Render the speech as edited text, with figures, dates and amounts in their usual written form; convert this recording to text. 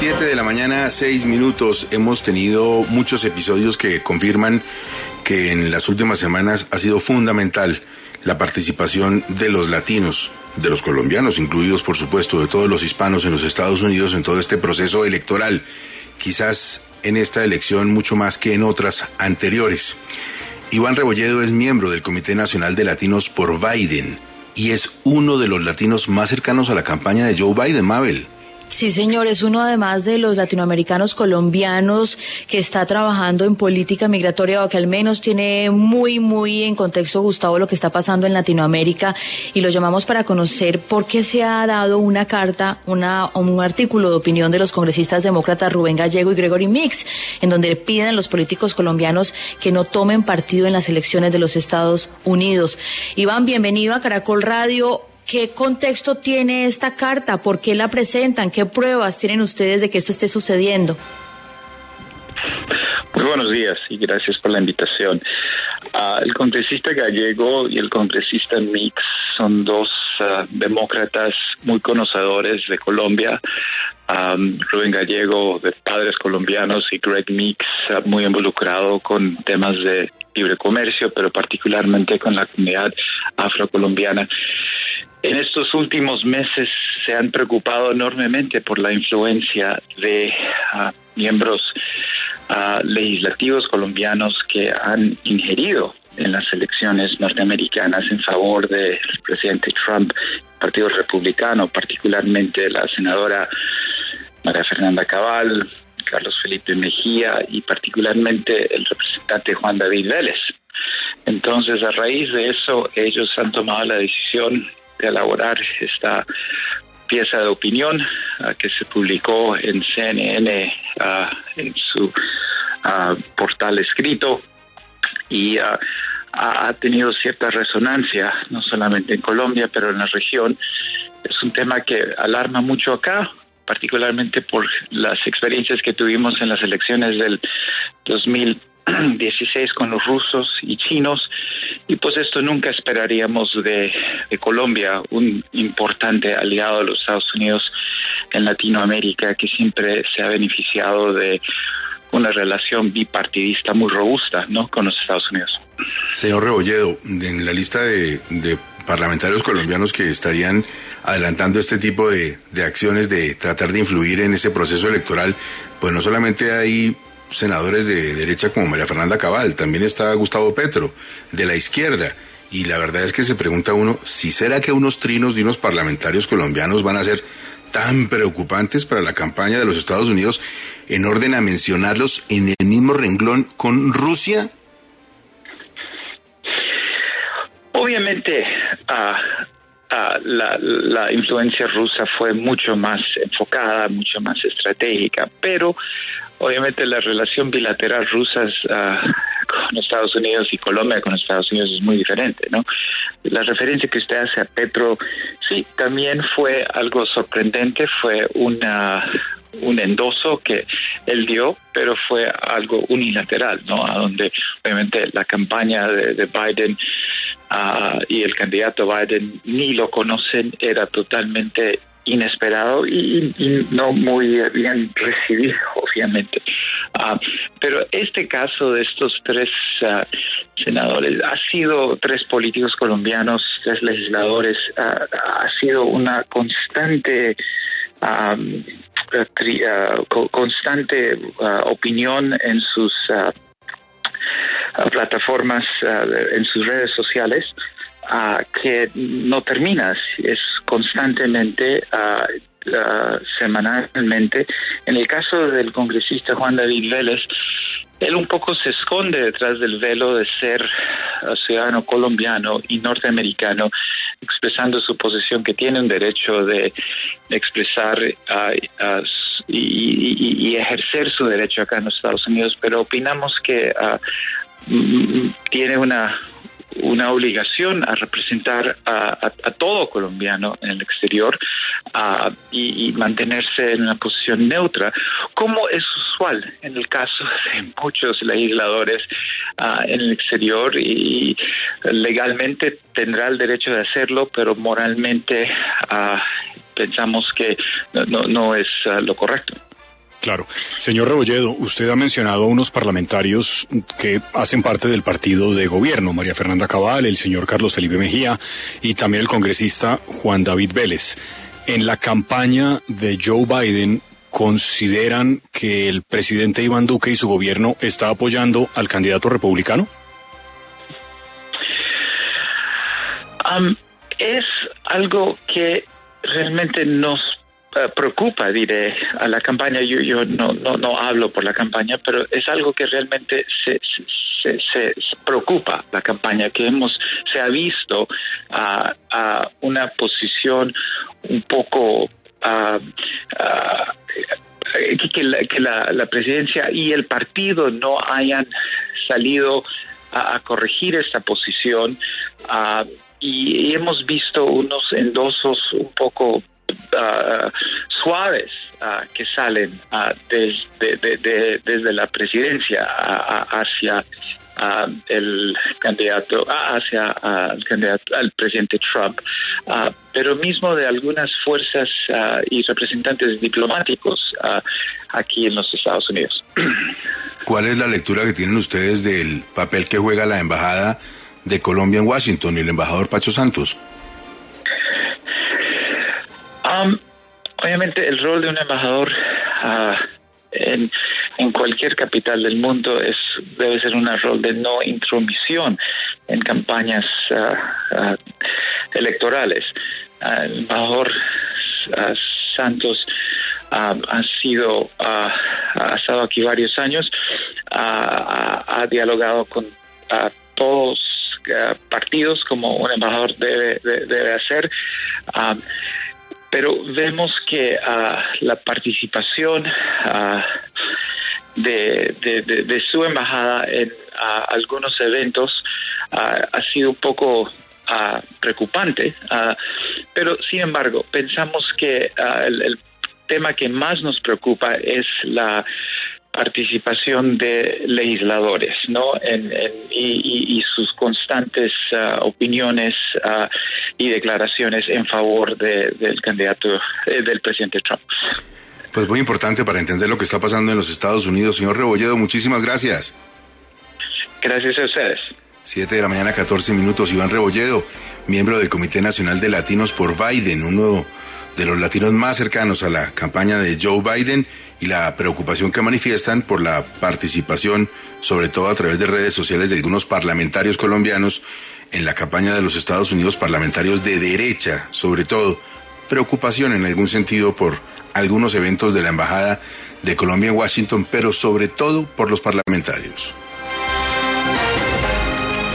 7:06 a.m. Hemos tenido muchos episodios que confirman que en las últimas semanas ha sido fundamental la participación de los latinos, de los colombianos incluidos, por supuesto, de todos los hispanos en los Estados Unidos en todo este proceso electoral, quizás en esta elección mucho más que en otras anteriores. Iván Rebolledo es miembro del Comité Nacional de Latinos por Biden y es uno de los latinos más cercanos a la campaña de Joe Biden, Mabel. Sí, señor, es uno además de los latinoamericanos colombianos que está trabajando en política migratoria, o que al menos tiene muy en contexto, Gustavo, lo que está pasando en Latinoamérica, y lo llamamos para conocer por qué se ha dado una carta, un artículo de opinión de los congresistas demócratas Rubén Gallego y Gregory Meeks, en donde piden a los políticos colombianos que no tomen partido en las elecciones de los Estados Unidos. Iván, bienvenido a Caracol Radio. ¿Qué contexto tiene esta carta? ¿Por qué la presentan? ¿Qué pruebas tienen ustedes de que esto esté sucediendo? Muy buenos días y gracias por la invitación. El congresista Gallego y el congresista Meeks son dos demócratas muy conocedores de Colombia. Rubén Gallego, de padres colombianos, y Greg Meeks, muy involucrado con temas de libre comercio, pero particularmente con la comunidad afrocolombiana. En estos últimos meses se han preocupado enormemente por la influencia de miembros legislativos colombianos que han ingerido en las elecciones norteamericanas en favor del presidente Trump, Partido Republicano, particularmente la senadora María Fernanda Cabal, Carlos Felipe Mejía y particularmente el representante Juan David Vélez. Entonces, a raíz de eso, ellos han tomado la decisión de elaborar esta pieza de opinión que se publicó en CNN, en su portal escrito, y ha tenido cierta resonancia, no solamente en Colombia, pero en la región. Es un tema que alarma mucho acá, particularmente por las experiencias que tuvimos en las elecciones del 2016 con los rusos y chinos, y pues esto nunca esperaríamos de Colombia, un importante aliado de los Estados Unidos en Latinoamérica, que siempre se ha beneficiado de una relación bipartidista muy robusta, ¿no?, con los Estados Unidos. Señor Rebolledo, en la lista de parlamentarios colombianos que estarían adelantando este tipo de acciones de tratar de influir en ese proceso electoral, pues no solamente hay senadores de derecha como María Fernanda Cabal, también está Gustavo Petro, de la izquierda, y la verdad es que se pregunta uno, si será que unos trinos de unos parlamentarios colombianos van a ser tan preocupantes para la campaña de los Estados Unidos, en orden a mencionarlos en el mismo renglón con Rusia. Obviamente, la influencia rusa fue mucho más enfocada, mucho más estratégica, pero obviamente la relación bilateral rusa con Estados Unidos y Colombia con Estados Unidos es muy diferente, ¿no? La referencia que usted hace a Petro, sí, también fue algo sorprendente, fue un endoso que él dio, pero fue algo unilateral, ¿no? A donde obviamente la campaña de Biden y el candidato Biden ni lo conocen, era totalmente inesperado y no muy bien recibido, obviamente. Pero este caso de estos tres senadores, tres políticos colombianos, tres legisladores, ha sido una constante opinión en sus plataformas, en sus redes sociales, que no termina, es constantemente, semanalmente. En el caso del congresista Juan David Vélez, él un poco se esconde detrás del velo de ser ciudadano colombiano y norteamericano, expresando su posición que tiene un derecho de expresar y ejercer su derecho acá en los Estados Unidos, pero opinamos que tiene una obligación a representar a todo colombiano en el exterior y mantenerse en una posición neutra, como es usual en el caso de muchos legisladores en el exterior, y legalmente tendrá el derecho de hacerlo, pero moralmente pensamos que no es lo correcto. Claro. Señor Rebolledo, usted ha mencionado a unos parlamentarios que hacen parte del partido de gobierno, María Fernanda Cabal, el señor Carlos Felipe Mejía y también el congresista Juan David Vélez. En la campaña de Joe Biden, ¿consideran que el presidente Iván Duque y su gobierno está apoyando al candidato republicano? Es algo que realmente nos preocupa, diré, a la campaña. Yo no hablo por la campaña, pero es algo que realmente se preocupa la campaña, que se ha visto una posición un poco que la presidencia y el partido no hayan salido a corregir esta posición, y hemos visto unos endosos un poco suaves que salen desde la presidencia hacia el candidato, al presidente Trump, pero mismo de algunas fuerzas y representantes diplomáticos aquí en los Estados Unidos. ¿Cuál es la lectura que tienen ustedes del papel que juega la embajada de Colombia en Washington y el embajador Pacho Santos? Obviamente el rol de un embajador en cualquier capital del mundo debe ser un rol de no intromisión en campañas electorales. El embajador Santos ha estado aquí varios años, ha dialogado con todos partidos como un embajador debe hacer. Pero vemos que la participación de su embajada en algunos eventos ha sido un poco preocupante, pero sin embargo pensamos que el tema que más nos preocupa es la participación de legisladores, ¿no? Y sus constantes opiniones y declaraciones en favor del candidato del presidente Trump. Pues muy importante para entender lo que está pasando en los Estados Unidos. Señor Rebolledo, muchísimas gracias. Gracias a ustedes. 7:14 a.m. Iván Rebolledo, miembro del Comité Nacional de Latinos por Biden, uno de los latinos más cercanos a la campaña de Joe Biden, y la preocupación que manifiestan por la participación, sobre todo a través de redes sociales, de algunos parlamentarios colombianos en la campaña de los Estados Unidos, parlamentarios de derecha, sobre todo. Preocupación en algún sentido por algunos eventos de la Embajada de Colombia en Washington, pero sobre todo por los parlamentarios.